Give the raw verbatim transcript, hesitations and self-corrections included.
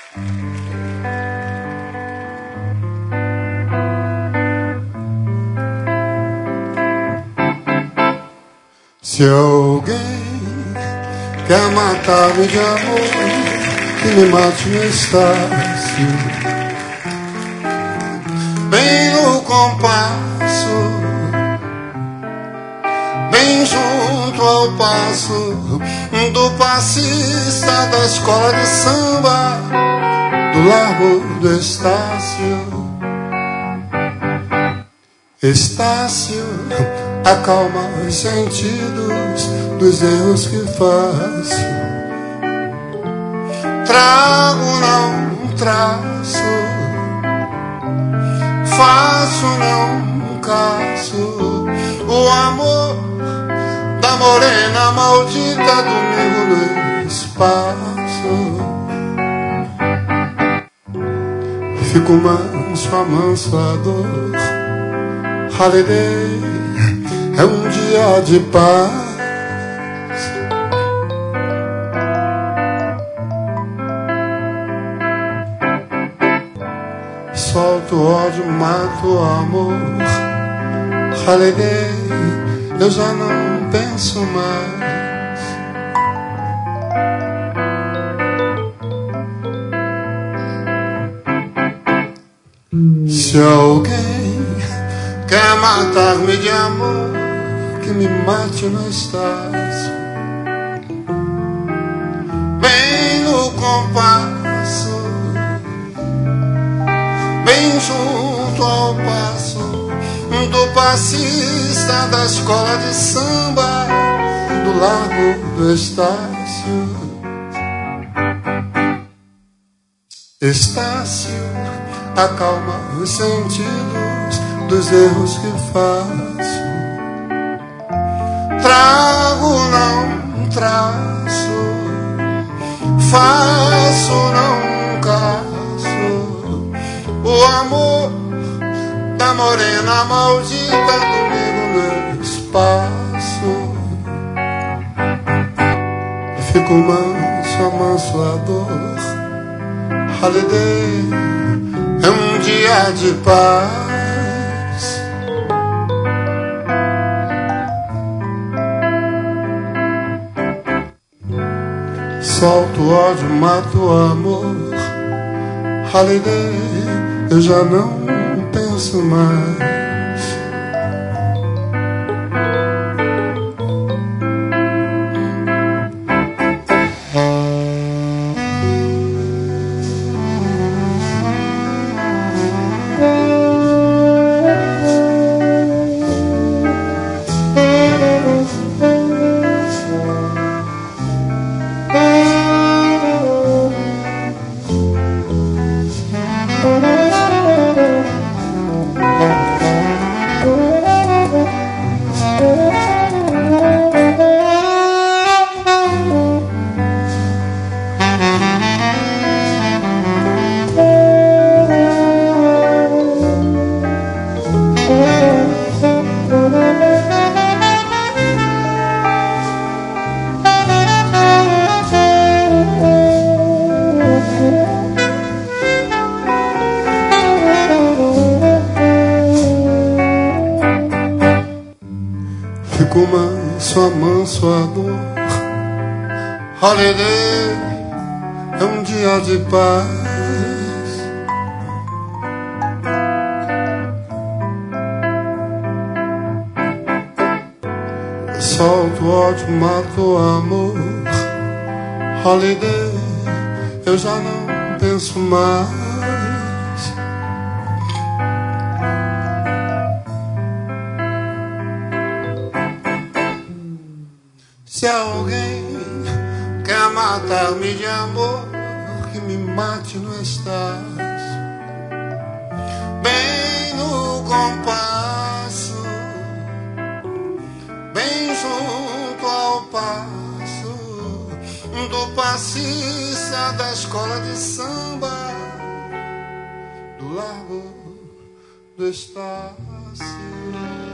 Se alguém quer matar-me de amor, que me mate no Estácio, bem no compasso, bem junto ao passo do passista da escola de samba do Largo do Estácio. Estácio, acalma os sentidos dos erros que faço. Trago, não traço, faço, não caço. O amor da morena maldita domingo no espaço. Fico manso, amansador. Holiday é um dia de paz. Solto o ódio, mato o amor. Holiday, eu já não penso mais. Se alguém quer matar-me de amor, que me mate no Estácio, bem no compasso, bem junto ao passo do passista da escola de samba do Largo do Estácio. Estácio, acalma os sentidos dos erros que faço. Trago, não traço, faço, não caço. O amor da morena maldita domingo no espaço. Fico manso, amanso a dor. Holiday é um dia de paz. Solto o ódio, mato o amor. Holiday, eu já não penso mais. Fico manso, amanso a dor. Holiday é um dia de paz. Solto o ódio, mato o amor. Holiday, eu já não penso mais. Se alguém quer matar-me de amor, que me mate no Estácio, bem no compasso, bem junto ao passo do passista da escola de samba do Largo do Estácio.